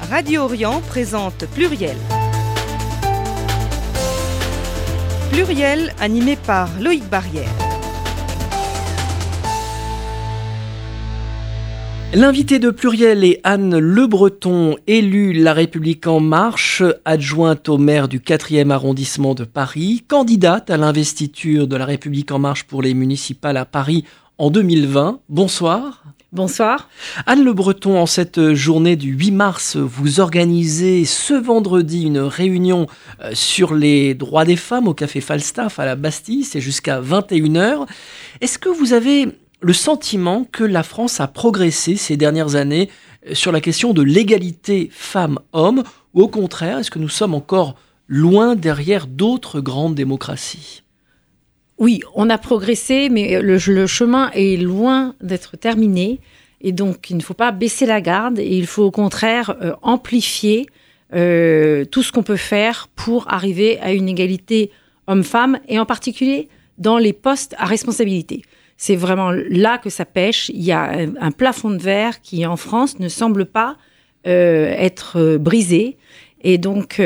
Radio Orient présente Pluriel. Pluriel animé par Loïc Barrière. L'invité de Pluriel est Anne Le Breton, élue La République En Marche, adjointe au maire du 4e arrondissement de Paris, candidate à l'investiture de La République En Marche pour les municipales à Paris en 2020. Bonsoir. Bonsoir. Anne Le Breton, en cette journée du 8 mars, vous organisez ce vendredi une réunion sur les droits des femmes au Café Falstaff à la Bastille, c'est jusqu'à 21h. Est-ce que vous avez le sentiment que la France a progressé ces dernières années sur la question de l'égalité femmes-hommes, ou au contraire, est-ce que nous sommes encore loin derrière d'autres grandes démocraties ? Oui, on a progressé, mais le chemin est loin d'être terminé. Et donc, il ne faut pas baisser la garde. Et il faut au contraire amplifier tout ce qu'on peut faire pour arriver à une égalité homme-femme, et en particulier dans les postes à responsabilité. C'est vraiment là que ça pêche. Il y a un plafond de verre qui, en France, ne semble pas être brisé. Et donc,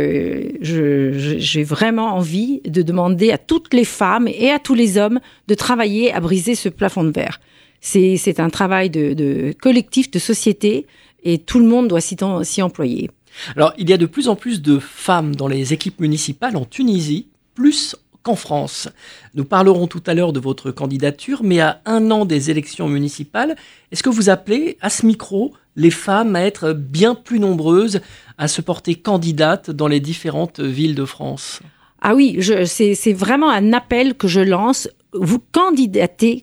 j'ai vraiment envie de demander à toutes les femmes et à tous les hommes de travailler à briser ce plafond de verre. C'est un travail de collectif, de société, et tout le monde doit s'y employer. Alors, il y a de plus en plus de femmes dans les équipes municipales en Tunisie, plus qu'en France. Nous parlerons tout à l'heure de votre candidature, mais à 1 an des élections municipales, est-ce que vous appelez à ce micro les femmes à être bien plus nombreuses à se porter candidates dans les différentes villes de France ? Ah oui, c'est vraiment un appel que je lance. Vous candidatez,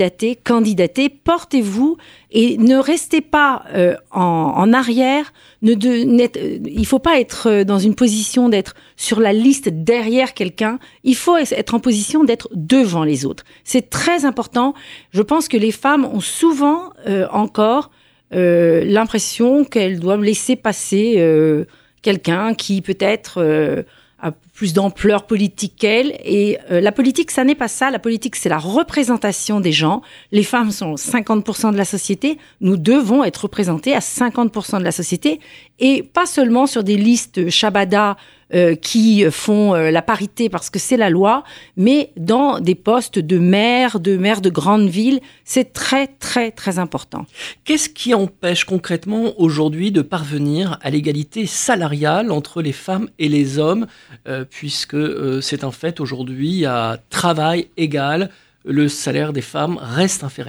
portez-vous et ne restez pas en arrière. Il ne faut pas être dans une position d'être sur la liste derrière quelqu'un. Il faut être en position d'être devant les autres. C'est très important. Je pense que les femmes ont souvent encore l'impression qu'elles doivent laisser passer quelqu'un qui peut-être a plus d'ampleur politique qu'elle. Et la politique, ça n'est pas ça. La politique, c'est la représentation des gens. Les femmes sont 50% de la société. Nous devons être représentés à 50% de la société. Et pas seulement sur des listes Shabada qui font la parité parce que c'est la loi, mais dans des postes de maire de grandes villes. C'est très, très, très important. Qu'est-ce qui empêche concrètement aujourd'hui de parvenir à l'égalité salariale entre les femmes et les hommes, puisque c'est un fait aujourd'hui, à travail égal, le salaire des femmes reste inférieur ?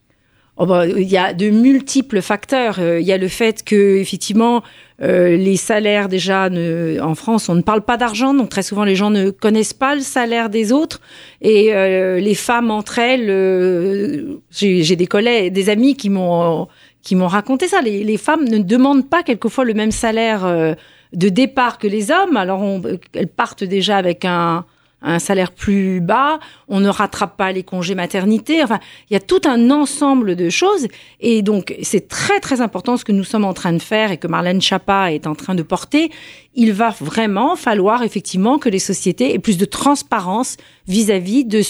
Il y a de multiples facteurs. Il y a le fait que, effectivement, les salaires, déjà, en France, on ne parle pas d'argent, donc très souvent les gens ne connaissent pas le salaire des autres. Et les femmes entre elles, j'ai des collègues, des amis qui m'ont raconté ça. Les femmes ne demandent pas quelquefois le même salaire de départ que les hommes. Alors elles partent déjà avec un salaire plus bas, on ne rattrape pas les congés maternité. Enfin, il y a tout un ensemble de choses. Et donc, c'est très, très important ce que nous sommes en train de faire et que Marlène Schiappa est en train de porter. Il va vraiment falloir, effectivement, que les sociétés aient plus de transparence vis-à-vis de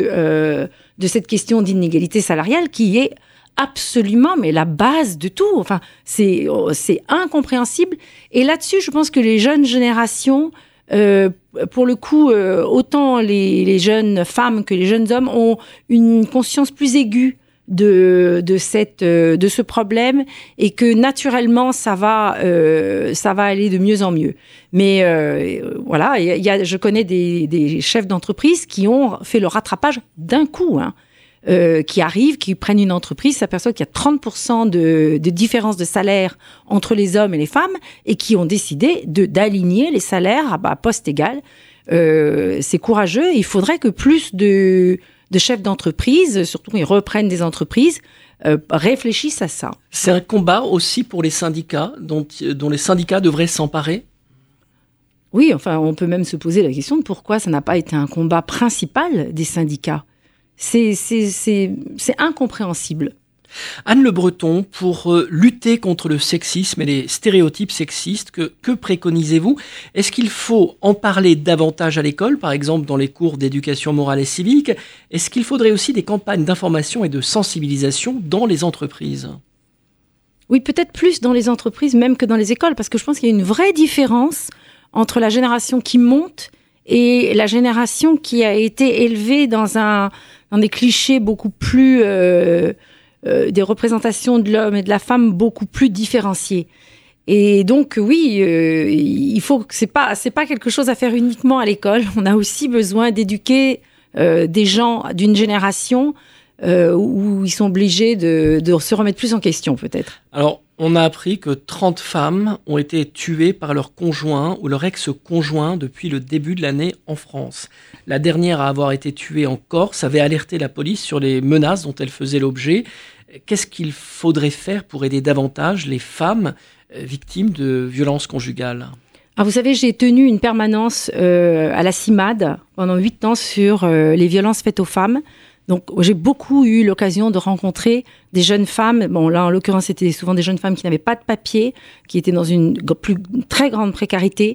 cette question d'inégalité salariale qui est absolument, mais la base de tout. Enfin, c'est incompréhensible. Et là-dessus, je pense que les jeunes générations, pour le coup, autant les jeunes femmes que les jeunes hommes ont une conscience plus aiguë de ce problème, et que naturellement ça va aller de mieux en mieux. Mais voilà, je connais des chefs d'entreprise qui ont fait le rattrapage d'un coup, qui arrivent, qui prennent une entreprise, s'aperçoivent qu'il y a 30% de différence de salaire entre les hommes et les femmes, et qui ont décidé d'aligner les salaires à poste égal. C'est courageux. Il faudrait que plus de chefs d'entreprise, surtout ils reprennent des entreprises, réfléchissent à ça. C'est un combat aussi pour les syndicats, dont les syndicats devraient s'emparer ? Oui, enfin, on peut même se poser la question de pourquoi ça n'a pas été un combat principal des syndicats. C'est incompréhensible. Anne Le Breton, pour lutter contre le sexisme et les stéréotypes sexistes, que préconisez-vous ? Est-ce qu'il faut en parler davantage à l'école, par exemple dans les cours d'éducation morale et civique ? Est-ce qu'il faudrait aussi des campagnes d'information et de sensibilisation dans les entreprises ? Oui, peut-être plus dans les entreprises même que dans les écoles, parce que je pense qu'il y a une vraie différence entre la génération qui monte et la génération qui a été élevée dans des clichés beaucoup plus, des représentations de l'homme et de la femme beaucoup plus différenciées. Et donc oui, il faut que c'est pas quelque chose à faire uniquement à l'école. On a aussi besoin d'éduquer des gens d'une génération où ils sont obligés de se remettre plus en question, peut-être. Alors, on a appris que 30 femmes ont été tuées par leur conjoint ou leur ex-conjoint depuis le début de l'année en France. La dernière à avoir été tuée en Corse avait alerté la police sur les menaces dont elle faisait l'objet. Qu'est-ce qu'il faudrait faire pour aider davantage les femmes victimes de violences conjugales ? Alors vous savez, j'ai tenu une permanence à la CIMAD pendant 8 ans sur les violences faites aux femmes. Donc j'ai beaucoup eu l'occasion de rencontrer des jeunes femmes. Bon, là en l'occurrence, c'était souvent des jeunes femmes qui n'avaient pas de papier, qui étaient dans une très grande précarité.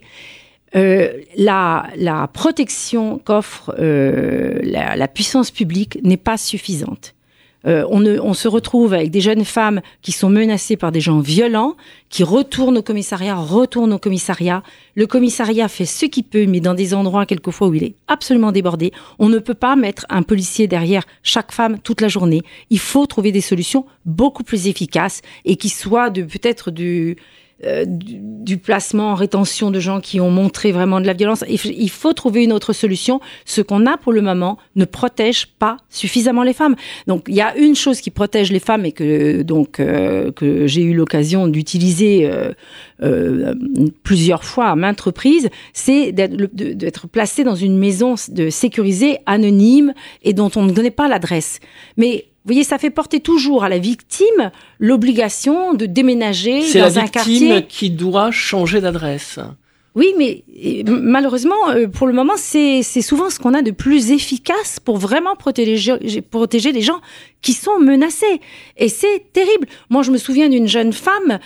La protection qu'offre la puissance publique n'est pas suffisante. On se retrouve avec des jeunes femmes qui sont menacées par des gens violents, qui retournent au commissariat. Le commissariat fait ce qu'il peut, mais dans des endroits quelquefois où il est absolument débordé. On ne peut pas mettre un policier derrière chaque femme toute la journée. Il faut trouver des solutions beaucoup plus efficaces et qui soient peut-être du placement en rétention de gens qui ont montré vraiment de la violence. Il faut trouver une autre solution. Ce qu'on a pour le moment ne protège pas suffisamment les femmes. Donc, il y a une chose qui protège les femmes et que j'ai eu l'occasion d'utiliser plusieurs fois à maintes reprises, c'est d'être placé dans une maison sécurisée, anonyme et dont on ne connaît pas l'adresse. Mais vous voyez, ça fait porter toujours à la victime l'obligation de déménager dans un quartier. C'est la victime qui doit changer d'adresse. Oui, mais malheureusement, pour le moment, c'est souvent ce qu'on a de plus efficace pour vraiment protéger les gens qui sont menacés. Et c'est terrible. Moi, je me souviens d'une jeune femme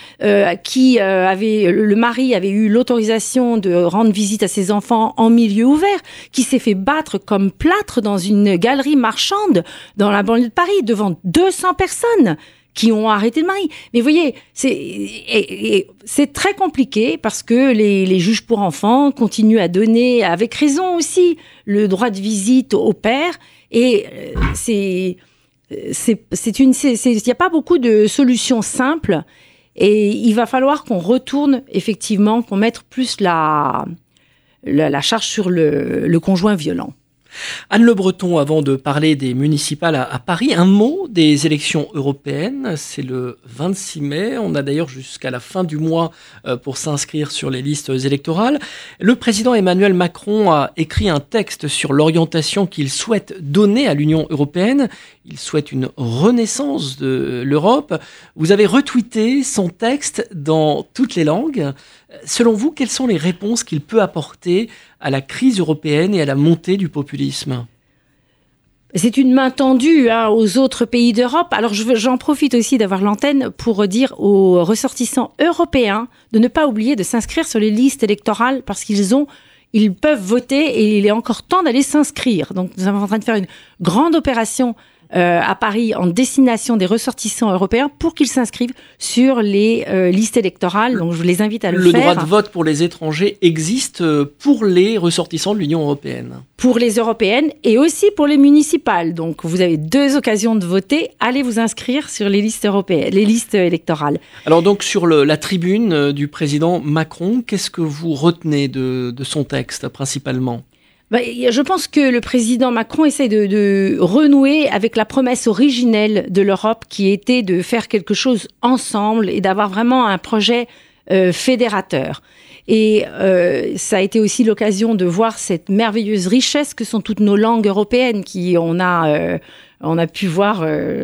le mari avait eu l'autorisation de rendre visite à ses enfants en milieu ouvert, qui s'est fait battre comme plâtre dans une galerie marchande dans la banlieue de Paris devant 200 personnes. Qui ont arrêté le mari. Mais vous voyez, c'est très compliqué parce que les juges pour enfants continuent à donner, avec raison aussi, le droit de visite au père. Et il n'y a pas beaucoup de solutions simples. Et il va falloir qu'on retourne, effectivement, qu'on mette plus la charge sur le conjoint violent. Anne Le Breton, avant de parler des municipales à Paris, un mot des élections européennes. C'est le 26 mai. On a d'ailleurs jusqu'à la fin du mois pour s'inscrire sur les listes électorales. Le président Emmanuel Macron a écrit un texte sur l'orientation qu'il souhaite donner à l'Union européenne. Il souhaite une renaissance de l'Europe. Vous avez retweeté son texte dans toutes les langues. Selon vous, quelles sont les réponses qu'il peut apporter à la crise européenne et à la montée du populisme ? C'est une main tendue aux autres pays d'Europe. Alors j'en profite aussi d'avoir l'antenne pour dire aux ressortissants européens de ne pas oublier de s'inscrire sur les listes électorales parce ils peuvent voter et il est encore temps d'aller s'inscrire. Donc nous sommes en train de faire une grande opération à Paris en destination des ressortissants européens pour qu'ils s'inscrivent sur les listes électorales. Donc je les invite à le faire. Le droit de vote pour les étrangers existe pour les ressortissants de l'Union européenne. Pour les européennes et aussi pour les municipales. Donc vous avez 2 occasions de voter. Allez vous inscrire sur les listes européennes, les listes électorales. Alors donc sur la tribune du président Macron, qu'est-ce que vous retenez de son texte principalement ? Je pense que le président Macron essaie de renouer avec la promesse originelle de l'Europe qui était de faire quelque chose ensemble et d'avoir vraiment un projet fédérateur. Et ça a été aussi l'occasion de voir cette merveilleuse richesse que sont toutes nos langues européennes on a pu voir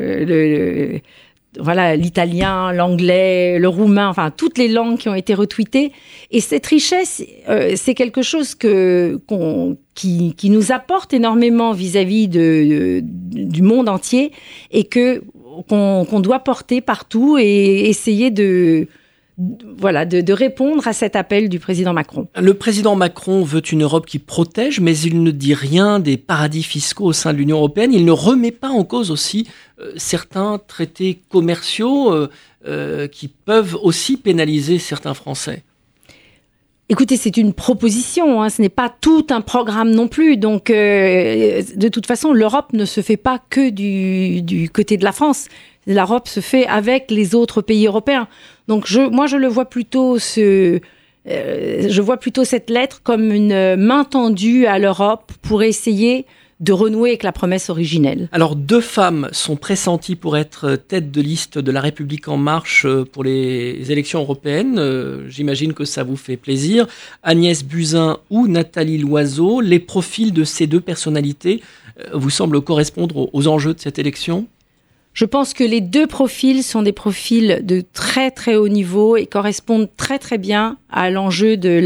l'italien, l'anglais, le roumain, enfin toutes les langues qui ont été retweetées. Et cette richesse, c'est quelque chose qui nous apporte énormément vis-à-vis du monde entier et qu'on doit porter partout et essayer de de répondre à cet appel du président Macron. Le président Macron veut une Europe qui protège, mais il ne dit rien des paradis fiscaux au sein de l'Union européenne. Il ne remet pas en cause aussi certains traités commerciaux qui peuvent aussi pénaliser certains Français. Écoutez, c'est une proposition, ce n'est pas tout un programme non plus. Donc, de toute façon, l'Europe ne se fait pas que du côté de la France. L'Europe se fait avec les autres pays européens. Donc, je le vois plutôt je vois plutôt cette lettre comme une main tendue à l'Europe pour essayer de renouer avec la promesse originelle. Alors, 2 femmes sont pressenties pour être tête de liste de La République En Marche pour les élections européennes. J'imagine que ça vous fait plaisir. Agnès Buzyn ou Nathalie Loiseau, les profils de ces 2 personnalités vous semblent correspondre aux enjeux de cette élection ? Je pense que les 2 profils sont des profils de très très haut niveau et correspondent très très bien à l'enjeu de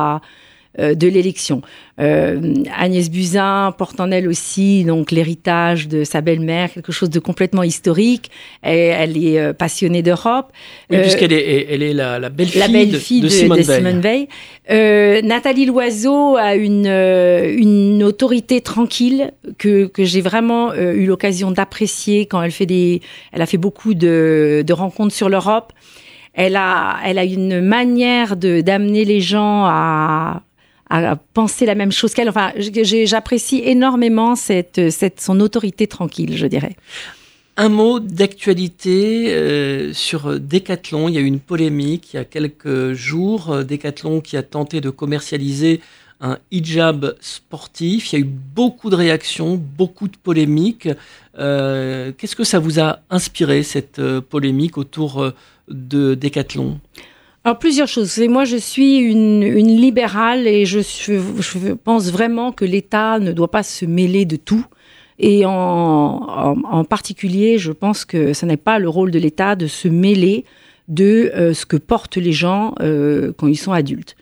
l'élection. Agnès Buzyn porte en elle aussi donc l'héritage de sa belle-mère, quelque chose de complètement historique. Elle est passionnée d'Europe. Oui, puisqu'elle est la belle-fille de Simone Veil. Nathalie Loiseau a une autorité tranquille que j'ai vraiment eu l'occasion d'apprécier quand elle a fait beaucoup de rencontres sur l'Europe. Elle a une manière d'amener les gens à penser la même chose qu'elle. Enfin, j'apprécie énormément son autorité tranquille, je dirais. Un mot d'actualité sur Decathlon. Il y a eu une polémique il y a quelques jours. Decathlon qui a tenté de commercialiser un hijab sportif. Il y a eu beaucoup de réactions, beaucoup de polémiques. Qu'est-ce que ça vous a inspiré, cette polémique autour de Decathlon ? Alors, plusieurs choses. Moi, je suis une libérale et je pense vraiment que l'État ne doit pas se mêler de tout. Et en particulier, je pense que ce n'est pas le rôle de l'État de se mêler de ce que portent les gens quand ils sont adultes.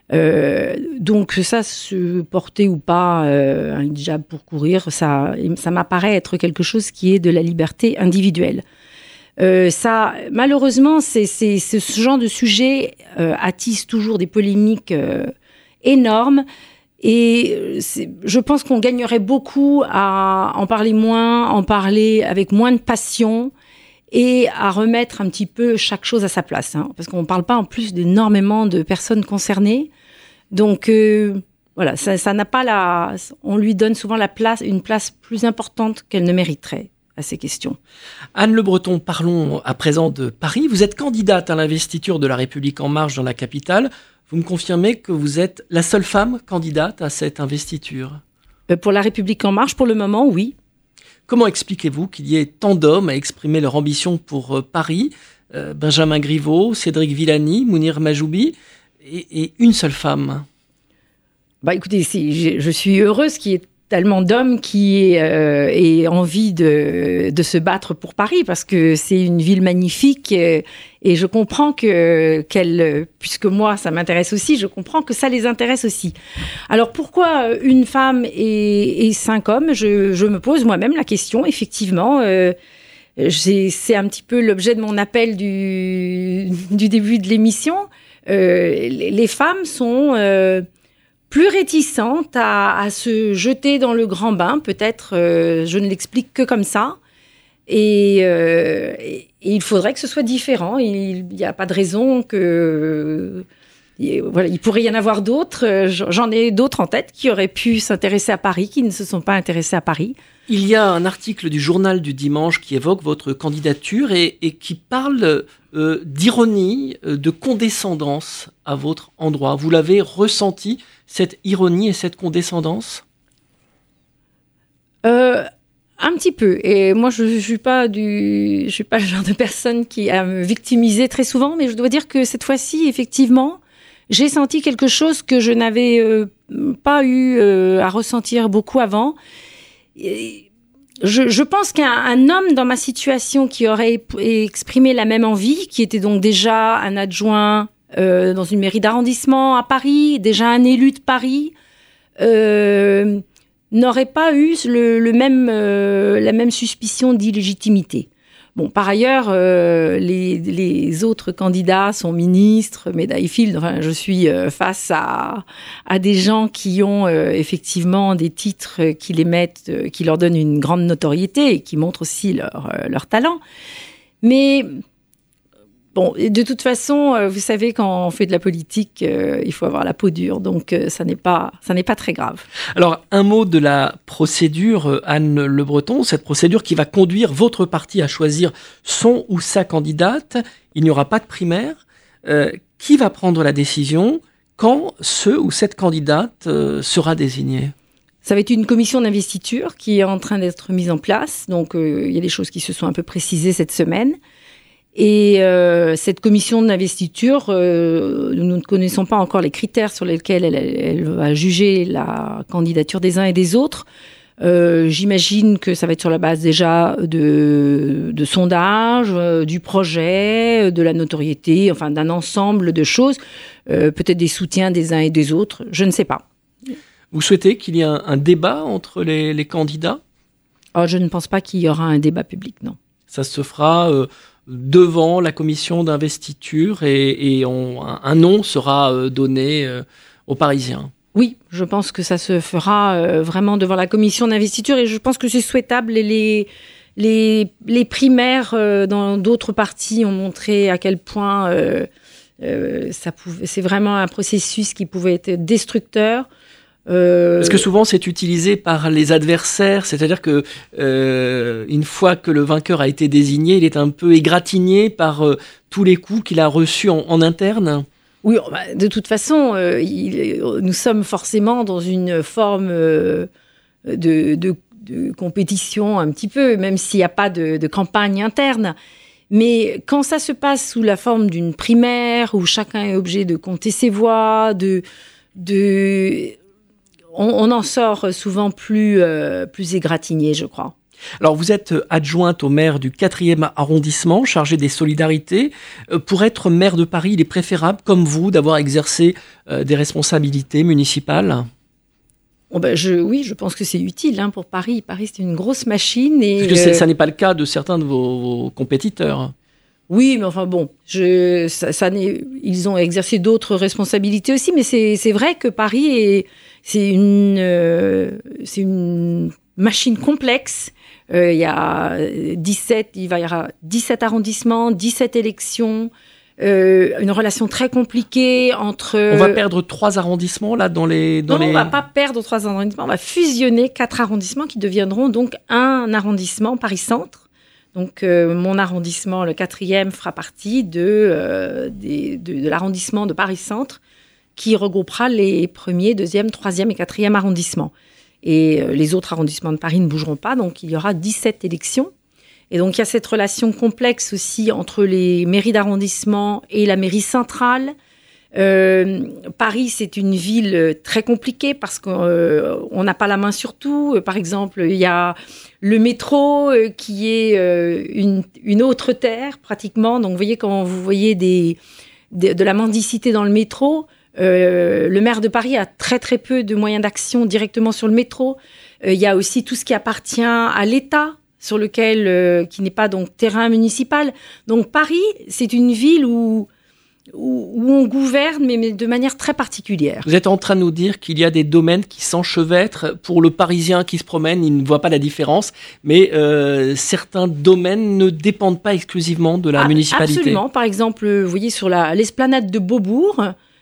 Donc ça, se porter ou pas un hijab pour courir, ça m'apparaît être quelque chose qui est de la liberté individuelle. Ça, malheureusement, ce genre de sujet attise toujours des polémiques énormes. Et je pense qu'on gagnerait beaucoup à en parler moins, en parler avec moins de passion et à remettre un petit peu chaque chose à sa place. Parce qu'on ne parle pas en plus d'énormément de personnes concernées. Donc voilà, ça n'a pas on lui donne souvent une place plus importante qu'elle ne mériterait à ces questions. Anne Le Breton, parlons à présent de Paris. Vous êtes candidate à l'investiture de La République En Marche dans la capitale. Vous me confirmez que vous êtes la seule femme candidate à cette investiture ? Pour La République En Marche, pour le moment, oui. Comment expliquez-vous qu'il y ait tant d'hommes à exprimer leur ambition pour Paris ? Benjamin Griveaux, Cédric Villani, Mounir Majoubi, et une seule femme ? Écoutez, je suis heureuse qu'il y ait tellement d'hommes qui aient envie de se battre pour Paris, parce que c'est une ville magnifique et je comprends puisque moi ça m'intéresse aussi, je comprends que ça les intéresse aussi. Alors pourquoi une femme et 5 hommes ? Je me pose moi-même la question, effectivement. C'est un petit peu l'objet de mon appel du début de l'émission. Les femmes sont plus réticentes à se jeter dans le grand bain. Peut-être, je ne l'explique que comme ça. Et il faudrait que ce soit différent. Il n'y a pas de raison que... Voilà, il pourrait y en avoir d'autres. J'en ai d'autres en tête qui auraient pu s'intéresser à Paris, qui ne se sont pas intéressés à Paris. Il y a un article du journal du dimanche qui évoque votre candidature et qui parle d'ironie, de condescendance à votre endroit. Vous l'avez ressenti, cette ironie et cette condescendance ? Un petit peu. Et moi, je suis pas le genre de personne qui a me victimisé très souvent, mais je dois dire que cette fois-ci, effectivement, j'ai senti quelque chose que je n'avais pas eu à ressentir beaucoup avant. Je pense qu'un homme dans ma situation qui aurait exprimé la même envie, qui était donc déjà un adjoint dans une mairie d'arrondissement à Paris, déjà un élu de Paris, n'aurait pas eu la même suspicion d'illégitimité. Bon, par ailleurs, les autres candidats sont ministres, médaille Fields. Enfin, je suis face à des gens qui ont effectivement des titres qui les mettent, qui leur donnent une grande notoriété et qui montrent aussi leur talent. Mais bon, de toute façon, vous savez, quand on fait de la politique, il faut avoir la peau dure, donc ça n'est pas très grave. Alors, un mot de la procédure, Anne Le Breton, cette procédure qui va conduire votre parti à choisir son ou sa candidate. Il n'y aura pas de primaire. Qui va prendre la décision quand ce ou cette candidate sera désignée ? Ça va être une commission d'investiture qui est en train d'être mise en place, donc il y a des choses qui se sont un peu précisées cette semaine. Et cette commission d'investiture, nous ne connaissons pas encore les critères sur lesquels elle va juger la candidature des uns et des autres. J'imagine que ça va être sur la base déjà de sondages, du projet, de la notoriété, enfin d'un ensemble de choses, peut-être des soutiens des uns et des autres, je ne sais pas. Vous souhaitez qu'il y ait un débat entre les candidats ? Je ne pense pas qu'il y aura un débat public, non. Ça se fera devant la commission d'investiture et un nom sera donné aux Parisiens. Oui, je pense que ça se fera vraiment devant la commission d'investiture et je pense que c'est souhaitable. Et les primaires dans d'autres partis ont montré à quel point c'est vraiment un processus qui pouvait être destructeur. Parce que souvent c'est utilisé par les adversaires, c'est-à-dire que une fois que le vainqueur a été désigné, il est un peu égratigné par tous les coups qu'il a reçus en interne. Oui, de toute façon, nous sommes forcément dans une forme de compétition un petit peu, même s'il n'y a pas de campagne interne. Mais quand ça se passe sous la forme d'une primaire où chacun est obligé de compter ses voix, on en sort souvent plus égratigné, je crois. Alors, vous êtes adjointe au maire du 4e arrondissement, chargée des solidarités. Pour être maire de Paris, il est préférable, comme vous, d'avoir exercé des responsabilités municipales ? Oui, je pense que c'est utile pour Paris. Paris, c'est une grosse machine. Et parce que ça n'est pas le cas de certains de vos compétiteurs. Oui, mais enfin bon, ils ont exercé d'autres responsabilités aussi, mais c'est vrai que Paris c'est une machine complexe. Il va y avoir 17 arrondissements, 17 élections, une relation très compliquée entre... On va perdre 3 arrondissements là on va pas perdre 3 arrondissements, on va fusionner 4 arrondissements qui deviendront donc un arrondissement Paris-Centre. Donc, mon arrondissement, le 4e, fera partie de l'arrondissement de Paris-Centre qui regroupera les 1er, 2e, 3e et 4e arrondissements. Et les autres arrondissements de Paris ne bougeront pas, donc il y aura 17 élections. Et donc, il y a cette relation complexe aussi entre les mairies d'arrondissement et la mairie centrale. Paris, c'est une ville très compliquée parce qu'on n'a pas la main sur tout. Par exemple, il y a le métro qui est une autre terre pratiquement. Donc, vous voyez, quand vous voyez de la mendicité dans le métro, le maire de Paris a très très peu de moyens d'action directement sur le métro. Il y a aussi tout ce qui appartient à l'État, sur lequel qui n'est pas donc terrain municipal. Donc Paris, c'est une ville où on gouverne, mais de manière très particulière. Vous êtes en train de nous dire qu'il y a des domaines qui s'enchevêtrent. Pour le Parisien qui se promène, il ne voit pas la différence, mais certains domaines ne dépendent pas exclusivement de la municipalité. Absolument. Par exemple, vous voyez, sur l'esplanade de Beaubourg,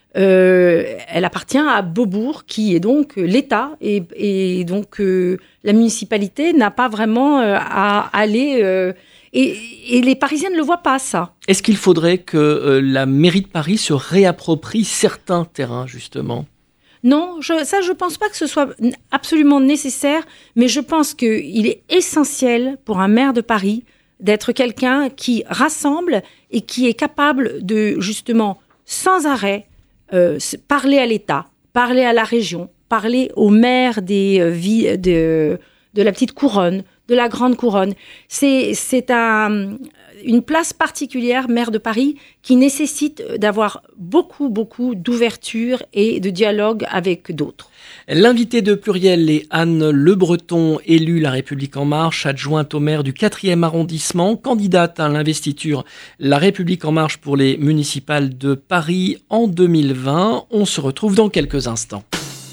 elle appartient à Beaubourg, qui est donc l'État, et donc la municipalité n'a pas vraiment à aller... Et les Parisiens ne le voient pas, ça. Est-ce qu'il faudrait que la mairie de Paris se réapproprie certains terrains, justement ? Non, je pense pas que ce soit absolument nécessaire, mais je pense qu'il est essentiel pour un maire de Paris d'être quelqu'un qui rassemble et qui est capable de, justement, sans arrêt, parler à l'État, parler à la région, parler aux maires des villes de la petite couronne, de la Grande Couronne. C'est une place particulière, maire de Paris, qui nécessite d'avoir beaucoup d'ouverture et de dialogue avec d'autres. L'invitée de Pluriel est Anne Le Breton, élue La République En Marche, adjointe au maire du 4e arrondissement, candidate à l'investiture La République En Marche pour les municipales de Paris en 2020. On se retrouve dans quelques instants.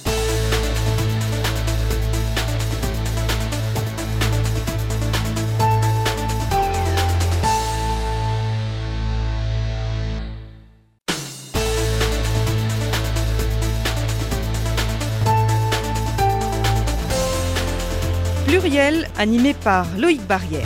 Pluriel, animé par Loïc Barrière.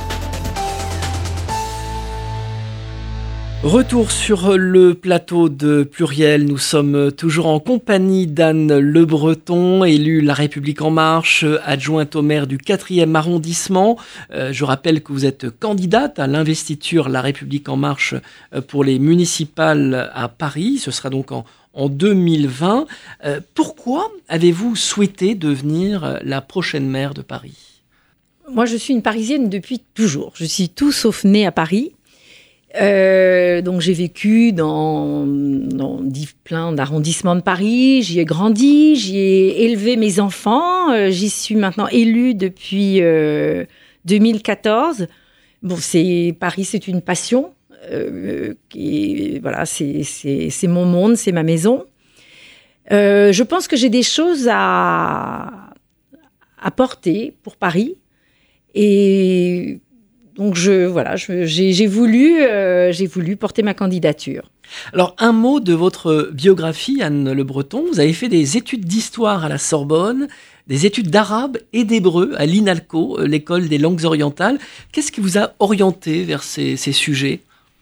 Retour sur le plateau de Pluriel. Nous sommes toujours en compagnie d'Anne Le Breton, élue La République En Marche, adjointe au maire du 4e arrondissement. Je rappelle que vous êtes candidate à l'investiture La République En Marche pour les municipales à Paris. Ce sera donc en 2020. Pourquoi avez-vous souhaité devenir la prochaine maire de Paris ? Moi, je suis une Parisienne depuis toujours. Je suis tout sauf née à Paris. Donc j'ai vécu dans plein d'arrondissements de Paris, j'y ai grandi, j'y ai élevé mes enfants, j'y suis maintenant élue depuis 2014. Bon, Paris, c'est une passion. Voilà, c'est mon monde, c'est ma maison. Je pense que j'ai des choses à porter pour Paris et donc j'ai voulu porter ma candidature. Alors un mot de votre biographie, Anne Le Breton. Vous avez fait des études d'histoire à la Sorbonne, des études d'arabe et d'hébreu à l'INALCO, l'école des langues orientales. Qu'est-ce qui vous a orienté vers ces sujets ?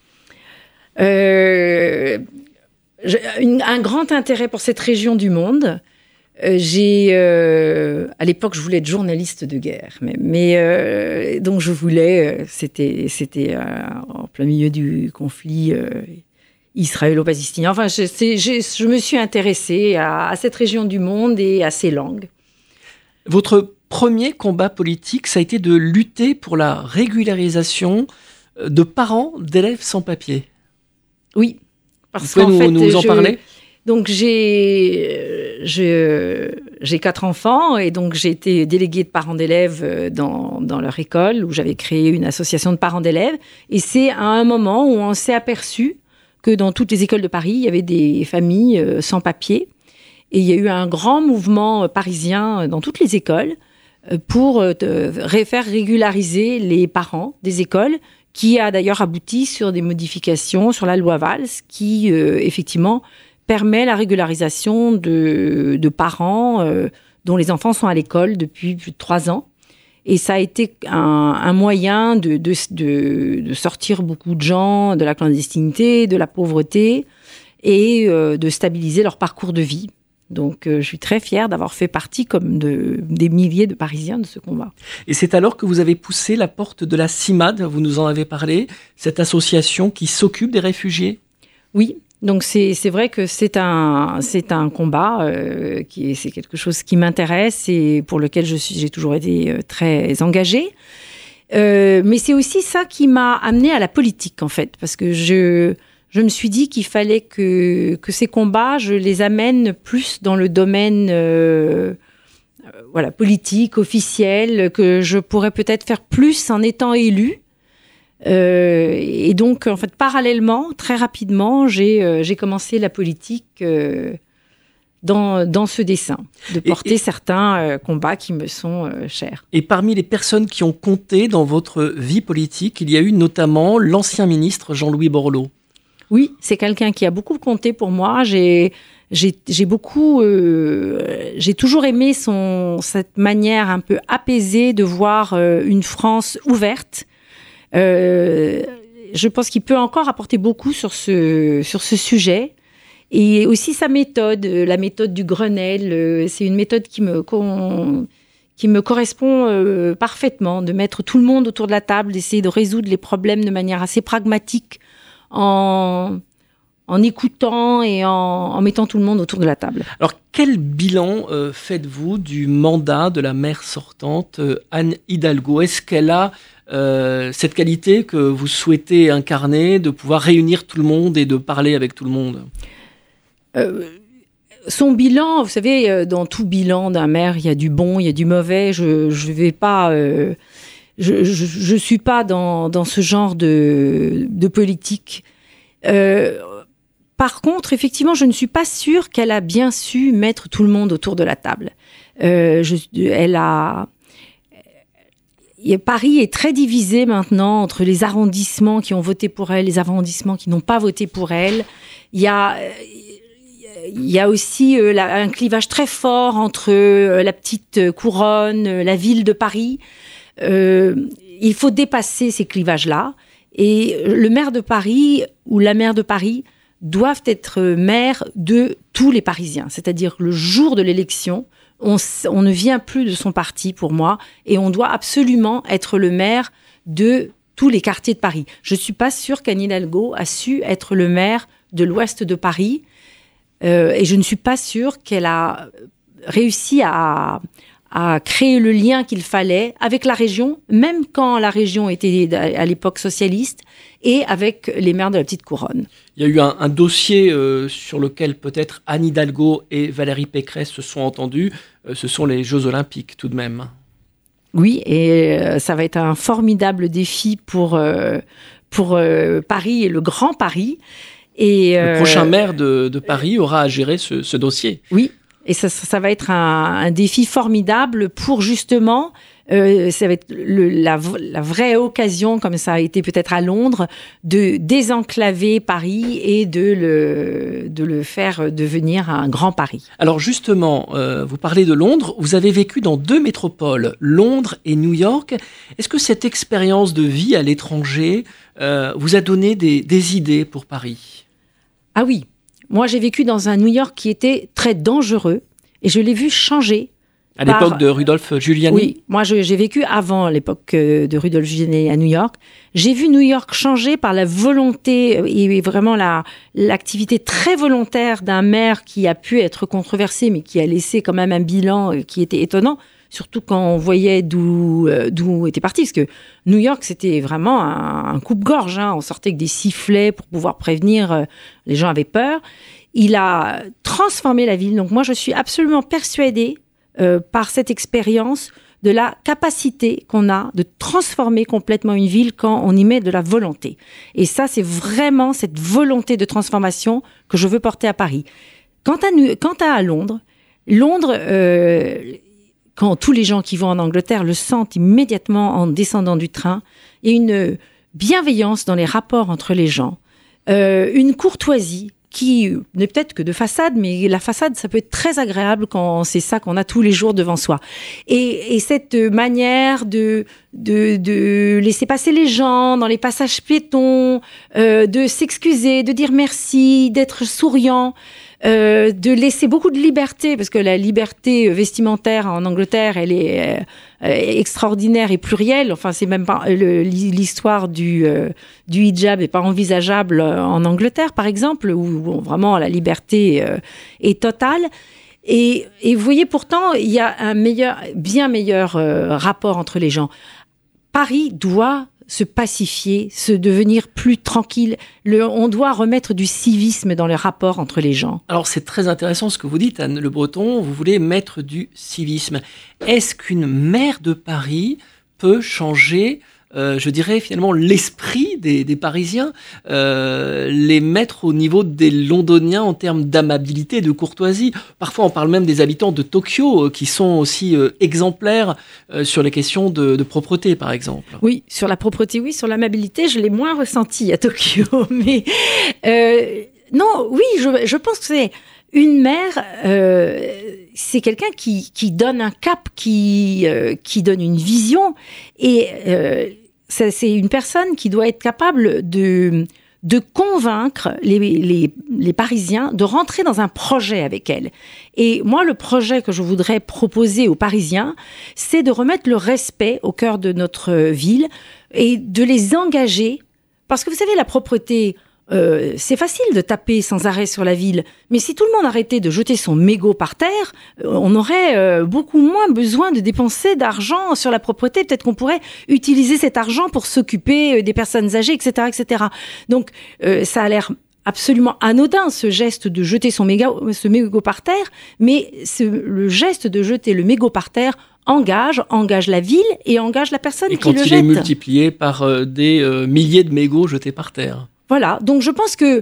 Un grand intérêt pour cette région du monde. À l'époque, je voulais être journaliste de guerre, mais donc je voulais. C'était en plein milieu du conflit israélo-palestinien. Enfin, je me suis intéressée à cette région du monde et à ces langues. Votre premier combat politique, ça a été de lutter pour la régularisation de parents d'élèves sans papier. Oui, parce qu'en fait, nous en parler ? Donc j'ai 4 enfants et donc j'ai été déléguée de parents d'élèves dans leur école où j'avais créé une association de parents d'élèves. Et c'est à un moment où on s'est aperçu que dans toutes les écoles de Paris, il y avait des familles sans papier. Et il y a eu un grand mouvement parisien dans toutes les écoles pour faire régulariser les parents des écoles, qui a d'ailleurs abouti sur des modifications sur la loi Valls qui, effectivement, permet la régularisation de parents dont les enfants sont à l'école depuis plus de 3 ans. Et ça a été un moyen de sortir beaucoup de gens de la clandestinité, de la pauvreté et de stabiliser leur parcours de vie. Donc, je suis très fière d'avoir fait partie, comme des milliers de Parisiens, de ce combat. Et c'est alors que vous avez poussé la porte de la CIMAD, vous nous en avez parlé, cette association qui s'occupe des réfugiés ? Oui, donc c'est vrai que c'est un combat, c'est quelque chose qui m'intéresse et pour lequel j'ai toujours été très engagée. Mais c'est aussi ça qui m'a amenée à la politique, en fait, parce que je me suis dit qu'il fallait que ces combats, je les amène plus dans le domaine politique, officiel, que je pourrais peut-être faire plus en étant élue. Et donc, en fait, parallèlement, très rapidement, j'ai commencé la politique dans ce dessin, de porter certains combats qui me sont chers. Et parmi les personnes qui ont compté dans votre vie politique, il y a eu notamment l'ancien ministre Jean-Louis Borloo. Oui, c'est quelqu'un qui a beaucoup compté pour moi. J'ai toujours aimé cette manière un peu apaisée de voir une France ouverte. Je pense qu'il peut encore apporter beaucoup sur ce sujet. Et aussi sa méthode, la méthode du Grenelle, c'est une méthode qui me correspond parfaitement, de mettre tout le monde autour de la table, d'essayer de résoudre les problèmes de manière assez pragmatique, en en écoutant et en mettant tout le monde autour de la table. Alors, quel bilan faites-vous du mandat de la maire sortante, Anne Hidalgo ? Est-ce qu'elle a cette qualité que vous souhaitez incarner, de pouvoir réunir tout le monde et de parler avec tout le monde ? Son bilan, vous savez, dans tout bilan d'un maire, il y a du bon, il y a du mauvais. Je vais pas, je suis pas dans ce genre de politique. Par contre, effectivement, je ne suis pas sûre qu'elle a bien su mettre tout le monde autour de la table. Paris est très divisé maintenant entre les arrondissements qui ont voté pour elle, les arrondissements qui n'ont pas voté pour elle. Il y a aussi un clivage très fort entre la petite couronne, la ville de Paris. Il faut dépasser ces clivages-là. Et le maire de Paris ou la maire de Paris doivent être maire de tous les Parisiens. C'est-à-dire le jour de l'élection, on ne vient plus de son parti pour moi et on doit absolument être le maire de tous les quartiers de Paris. Je ne suis pas sûre qu'Anne Hidalgo a su être le maire de l'ouest de Paris et je ne suis pas sûre qu'elle a réussi à créer le lien qu'il fallait avec la région, même quand la région était à l'époque socialiste, et avec les maires de la petite couronne. Il y a eu un dossier sur lequel peut-être Anne Hidalgo et Valérie Pécresse se sont entendus. Ce sont les Jeux Olympiques tout de même. Oui, et ça va être un formidable défi pour Paris et le Grand Paris. Et, le prochain maire de Paris aura à gérer ce dossier. Oui. Et ça va être un défi formidable pour justement, ça va être la vraie occasion, comme ça a été peut-être à Londres, de désenclaver Paris et de le faire devenir un grand Paris. Alors justement, vous parlez de Londres, vous avez vécu dans 2 métropoles, Londres et New York. Est-ce que cette expérience de vie à l'étranger vous a donné des idées pour Paris ? Ah oui. Moi, j'ai vécu dans un New York qui était très dangereux et je l'ai vu changer. À l'époque de Rudolph Giuliani ? Oui, moi j'ai vécu avant l'époque de Rudolph Giuliani à New York. J'ai vu New York changer par la volonté et vraiment l'activité très volontaire d'un maire qui a pu être controversé mais qui a laissé quand même un bilan qui était étonnant. Surtout quand on voyait d'où était parti, parce que New York, c'était vraiment un coupe-gorge. On sortait avec des sifflets pour pouvoir prévenir. Les gens avaient peur. Il a transformé la ville. Donc moi, je suis absolument persuadée par cette expérience de la capacité qu'on a de transformer complètement une ville quand on y met de la volonté. Et ça, c'est vraiment cette volonté de transformation que je veux porter à Paris. Quant à Londres, quand tous les gens qui vont en Angleterre le sentent immédiatement en descendant du train, il y a une bienveillance dans les rapports entre les gens, une courtoisie qui n'est peut-être que de façade, mais la façade, ça peut être très agréable quand c'est ça qu'on a tous les jours devant soi. Et cette manière de laisser passer les gens dans les passages piétons, de s'excuser, de dire merci, d'être souriant, de laisser beaucoup de liberté, parce que la liberté vestimentaire en Angleterre, elle est extraordinaire et plurielle. Enfin, c'est même pas l'histoire du hijab n'est pas envisageable en Angleterre, par exemple, où vraiment la liberté est totale. Et vous voyez, pourtant, il y a un bien meilleur rapport entre les gens. Paris doit se pacifier, se devenir plus tranquille. On doit remettre du civisme dans les rapports entre les gens. Alors c'est très intéressant ce que vous dites, Anne Le Breton, vous voulez mettre du civisme. Est-ce qu'une maire de Paris peut changer, je dirais finalement, l'esprit des Parisiens, les mettre au niveau des Londoniens en termes d'amabilité, de courtoisie? Parfois on parle même des habitants de Tokyo qui sont aussi exemplaires sur les questions de propreté, par exemple. Oui, sur la propreté, oui. Sur l'amabilité, je l'ai moins ressenti à Tokyo. Mais non, oui, je pense que c'est une mère, c'est quelqu'un qui donne un cap, qui donne une vision. Et c'est une personne qui doit être capable de convaincre les Parisiens de rentrer dans un projet avec elle. Et moi, le projet que je voudrais proposer aux Parisiens, c'est de remettre le respect au cœur de notre ville et de les engager. Parce que vous savez, la propreté, c'est facile de taper sans arrêt sur la ville, mais si tout le monde arrêtait de jeter son mégot par terre, on aurait beaucoup moins besoin de dépenser d'argent sur la propreté. Peut-être qu'on pourrait utiliser cet argent pour s'occuper des personnes âgées, etc., etc. Donc, ça a l'air absolument anodin, ce geste de jeter ce mégot par terre, mais le geste de jeter le mégot par terre engage la ville et engage la personne qui le jette. Et quand il est multiplié par des milliers de mégots jetés par terre. Voilà, donc je pense que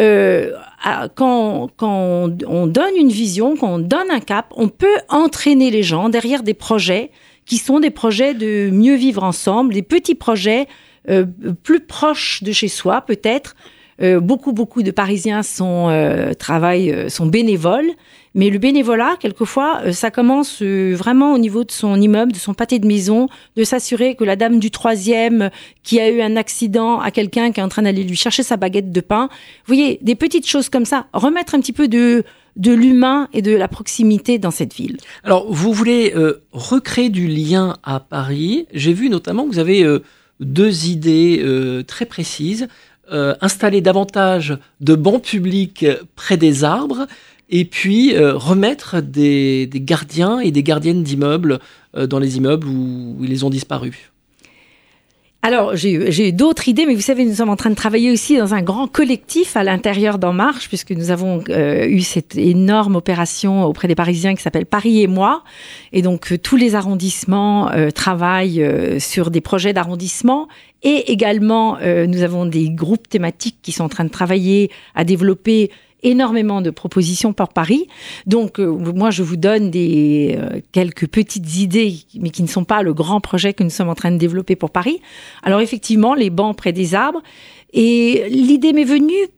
quand on donne une vision, quand on donne un cap, on peut entraîner les gens derrière des projets qui sont des projets de mieux vivre ensemble, des petits projets plus proches de chez soi peut-être. Beaucoup de Parisiens sont bénévoles, mais le bénévolat, quelquefois, ça commence vraiment au niveau de son immeuble, de son pâté de maison, de s'assurer que la dame du 3e qui a eu un accident a quelqu'un qui est en train d'aller lui chercher sa baguette de pain. Vous voyez, des petites choses comme ça, remettre un petit peu de l'humain et de la proximité dans cette ville. Alors, vous voulez recréer du lien à Paris. J'ai vu notamment que vous avez 2 idées très précises. Installer davantage de bancs publics près des arbres et puis remettre des gardiens et des gardiennes d'immeubles dans les immeubles où ils ont disparu. Alors, j'ai d'autres idées, mais vous savez, nous sommes en train de travailler aussi dans un grand collectif à l'intérieur d'En Marche, puisque nous avons eu cette énorme opération auprès des Parisiens qui s'appelle Paris et moi. Et donc, tous les arrondissements travaillent sur des projets d'arrondissement. Et également, nous avons des groupes thématiques qui sont en train de travailler à développer énormément de propositions pour Paris. Donc, moi, je vous donne quelques petites idées, mais qui ne sont pas le grand projet que nous sommes en train de développer pour Paris. Alors, effectivement, les bancs près des arbres. Et l'idée m'est venue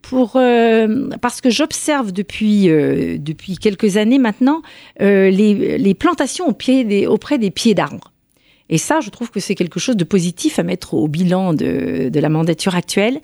parce que j'observe depuis quelques années maintenant les plantations auprès des pieds d'arbres. Et ça, je trouve que c'est quelque chose de positif à mettre au bilan de la mandature actuelle.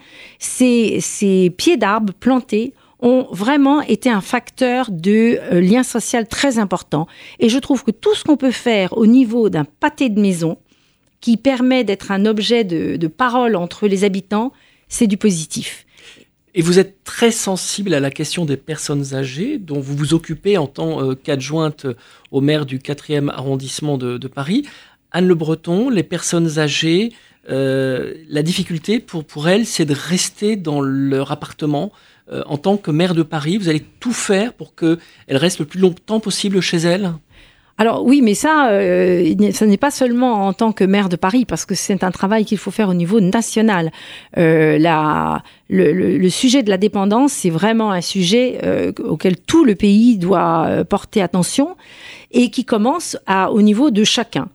Ces pieds d'arbres plantés ont vraiment été un facteur de lien social très important. Et je trouve que tout ce qu'on peut faire au niveau d'un pâté de maison, qui permet d'être un objet de parole entre les habitants, c'est du positif. Et vous êtes très sensible à la question des personnes âgées, dont vous vous occupez en tant qu'adjointe au maire du 4e arrondissement de Paris. Anne Le Breton, les personnes âgées, la difficulté pour elles, c'est de rester dans leur appartement. En tant que maire de Paris, vous allez tout faire pour qu'elles restent le plus longtemps possible chez elles ? Alors oui, mais ça n'est pas seulement en tant que maire de Paris, parce que c'est un travail qu'il faut faire au niveau national. Le sujet de la dépendance, c'est vraiment un sujet auquel tout le pays doit porter attention et qui commence au niveau de chacun.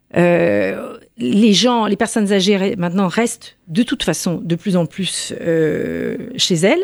Les personnes âgées maintenant restent de toute façon de plus en plus chez elles.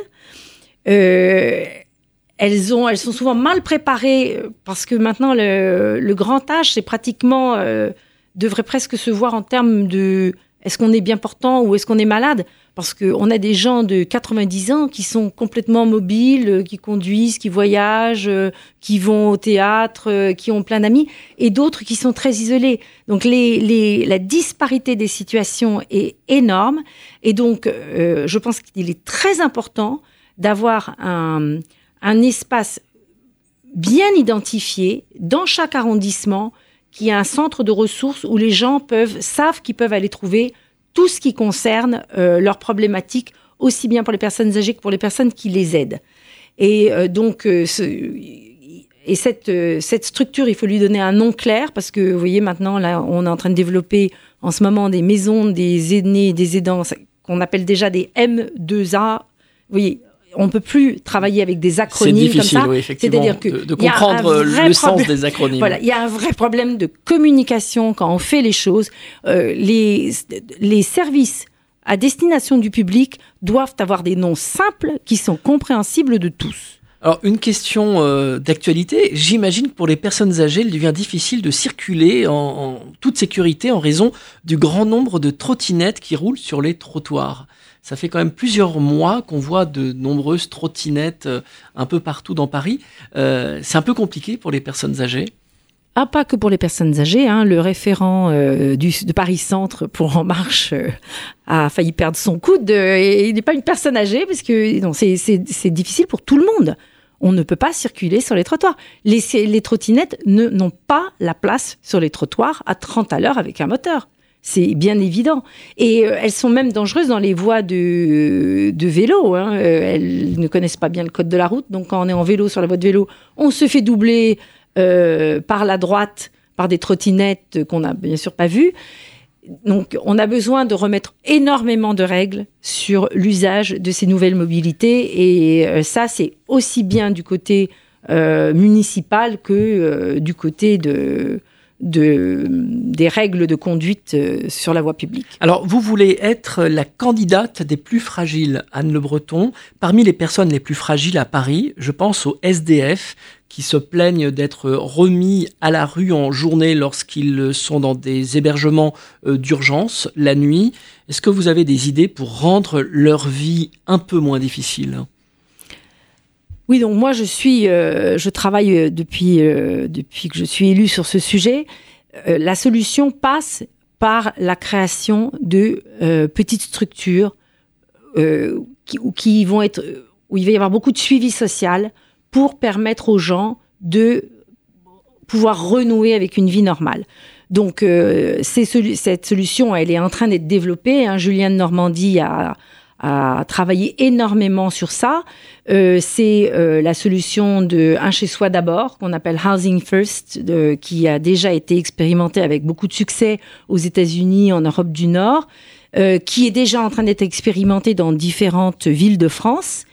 Elles sont souvent mal préparées parce que maintenant le grand âge, c'est pratiquement devrait presque se voir en termes de est-ce qu'on est bien portant ou est-ce qu'on est malade, parce qu'on a des gens de 90 ans qui sont complètement mobiles, qui conduisent, qui voyagent, qui vont au théâtre, qui ont plein d'amis, et d'autres qui sont très isolés. Donc la disparité des situations est énorme, et donc je pense qu'il est très important d'avoir un espace bien identifié dans chaque arrondissement, qui est un centre de ressources où les gens savent qu'ils peuvent aller trouver tout ce qui concerne leurs problématiques, aussi bien pour les personnes âgées que pour les personnes qui les aident. Et cette structure, il faut lui donner un nom clair, parce que vous voyez maintenant, là, on est en train de développer en ce moment des maisons des aînés, des aidants, qu'on appelle déjà des M2A. Vous voyez, on ne peut plus travailler avec des acronymes comme ça. C'est difficile, oui, effectivement, c'est-à-dire que de comprendre le sens des acronymes. Voilà, il y a un vrai problème de communication quand on fait les choses. Les services à destination du public doivent avoir des noms simples qui sont compréhensibles de tous. Alors, une question d'actualité. J'imagine que pour les personnes âgées, il devient difficile de circuler en toute sécurité en raison du grand nombre de trottinettes qui roulent sur les trottoirs. Ça fait quand même plusieurs mois qu'on voit de nombreuses trottinettes un peu partout dans Paris. C'est un peu compliqué pour les personnes âgées. Ah, pas que pour les personnes âgées. Le référent de Paris Centre pour En Marche a failli perdre son coude. Et il n'est pas une personne âgée parce que non, c'est difficile pour tout le monde. On ne peut pas circuler sur les trottoirs. Les trottinettes n'ont pas la place sur les trottoirs à 30 à l'heure avec un moteur. C'est bien évident. Et elles sont même dangereuses dans les voies de vélo. Elles ne connaissent pas bien le code de la route. Donc, quand on est en vélo sur la voie de vélo, on se fait doubler par la droite, par des trottinettes qu'on n'a bien sûr pas vues. Donc, on a besoin de remettre énormément de règles sur l'usage de ces nouvelles mobilités. Et ça, c'est aussi bien du côté municipal que du côté des règles de conduite sur la voie publique. Alors, vous voulez être la candidate des plus fragiles, Anne Le Breton. Parmi les personnes les plus fragiles à Paris, je pense aux SDF qui se plaignent d'être remis à la rue en journée lorsqu'ils sont dans des hébergements d'urgence la nuit. Est-ce que vous avez des idées pour rendre leur vie un peu moins difficile ? Oui, donc moi je travaille depuis que je suis élue sur ce sujet. La solution passe par la création de petites structures qui vont être où il va y avoir beaucoup de suivi social pour permettre aux gens de pouvoir renouer avec une vie normale. Donc cette solution, elle est en train d'être développée. Julien de Normandie a travaillé énormément sur ça. C'est la solution de Un chez soi d'abord, qu'on appelle Housing First, qui a déjà été expérimentée avec beaucoup de succès aux États-Unis, en Europe du Nord, qui est déjà en train d'être expérimentée dans différentes villes de France.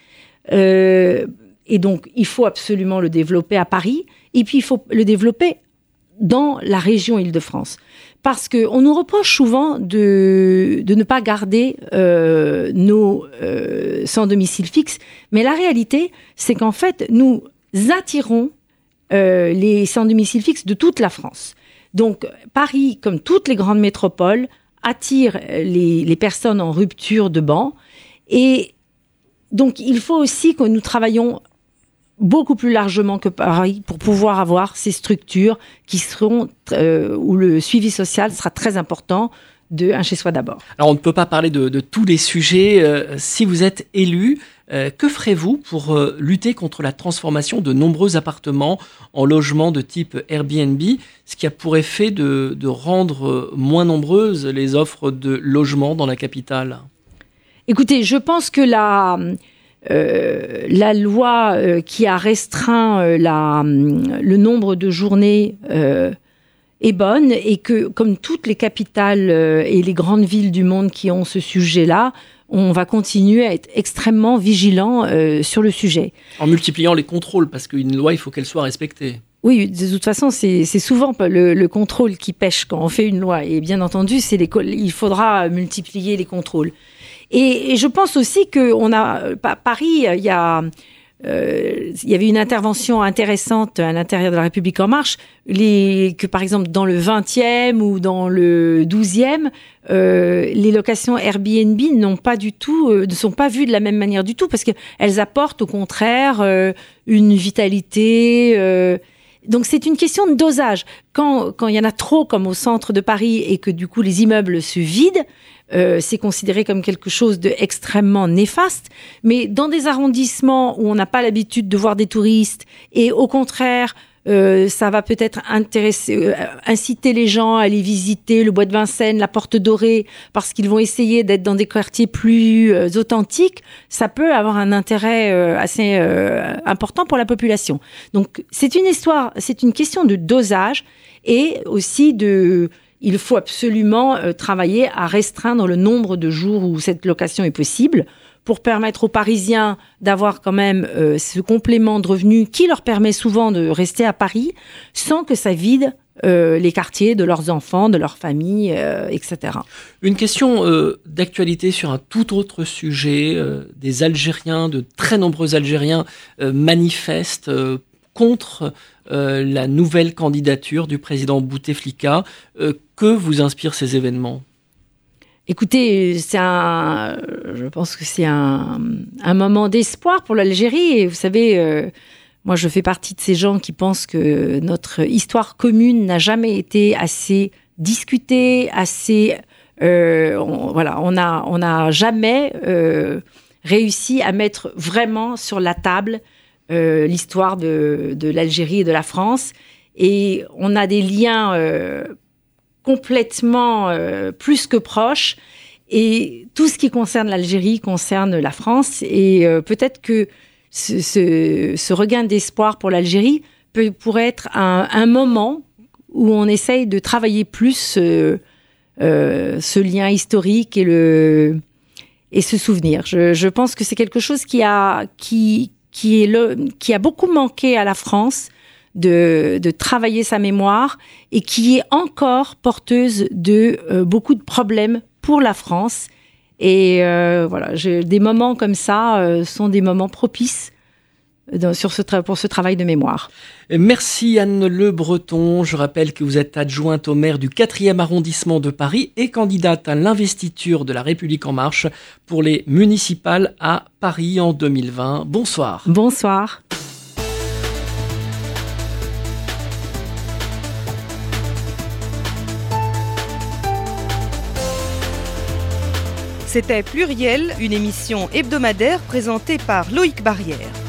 Et donc, il faut absolument le développer à Paris, et puis il faut le développer dans la région Île-de-France. Parce qu'on nous reproche souvent de ne pas garder nos sans domicile fixe. Mais la réalité, c'est qu'en fait, nous attirons les sans domicile fixe de toute la France. Donc, Paris, comme toutes les grandes métropoles, attire les personnes en rupture de ban. Et donc, il faut aussi que nous travaillions beaucoup plus largement que Paris pour pouvoir avoir ces structures qui seront où le suivi social sera très important de Un chez soi d'abord. Alors on ne peut pas parler de tous les sujets. Si vous êtes élu, que ferez-vous pour lutter contre la transformation de nombreux appartements en logements de type Airbnb, ce qui a pour effet de rendre moins nombreuses les offres de logements dans la capitale ? Écoutez, je pense que la loi qui a restreint le nombre de journées est bonne et que, comme toutes les capitales et les grandes villes du monde qui ont ce sujet-là, on va continuer à être extrêmement vigilant sur le sujet. En multipliant les contrôles, parce qu'une loi, il faut qu'elle soit respectée. Oui, de toute façon, c'est souvent le contrôle qui pêche quand on fait une loi. Et bien entendu, il faudra multiplier les contrôles. Et je pense aussi Paris, il y avait une intervention intéressante à l'intérieur de la République En Marche, que par exemple dans le 20e ou dans le 12e, les locations Airbnb ne sont pas vues de la même manière du tout, parce qu'elles apportent au contraire une vitalité. Donc c'est une question de dosage. Quand il y en a trop, comme au centre de Paris, et que du coup les immeubles se vident, c'est considéré comme quelque chose d'extrêmement néfaste. Mais dans des arrondissements où on n'a pas l'habitude de voir des touristes, et au contraire, ça va peut-être inciter les gens à aller visiter le bois de Vincennes, la Porte Dorée, parce qu'ils vont essayer d'être dans des quartiers plus authentiques, ça peut avoir un intérêt assez important pour la population. Donc c'est une question de dosage, et aussi il faut absolument travailler à restreindre le nombre de jours où cette location est possible, pour permettre aux Parisiens d'avoir quand même ce complément de revenus qui leur permet souvent de rester à Paris sans que ça vide les quartiers de leurs enfants, de leurs familles, etc. Une question d'actualité sur un tout autre sujet. Des Algériens, de très nombreux Algériens manifestent contre la nouvelle candidature du président Bouteflika. Que vous inspirent ces événements ? Écoutez, je pense que c'est un moment d'espoir pour l'Algérie. Et vous savez, Moi, je fais partie de ces gens qui pensent que notre histoire commune n'a jamais été assez discutée, assez... on n'a jamais réussi à mettre vraiment sur la table l'histoire de l'Algérie et de la France. Et on a des liens complètement plus que proches. Et tout ce qui concerne l'Algérie concerne la France. Et peut-être que ce regain d'espoir pour l'Algérie pourrait être un moment où on essaye de travailler plus ce lien historique et ce souvenir. Je pense que c'est quelque chose qui a beaucoup manqué à la France de travailler sa mémoire et qui est encore porteuse de beaucoup de problèmes pour la France. Et des moments comme ça sont des moments propices pour ce travail de mémoire. Merci Anne Le Breton. Je rappelle que vous êtes adjointe au maire du 4e arrondissement de Paris et candidate à l'investiture de La République En Marche pour les municipales à Paris en 2020. Bonsoir. Bonsoir. C'était Pluriel, une émission hebdomadaire présentée par Loïc Barrière.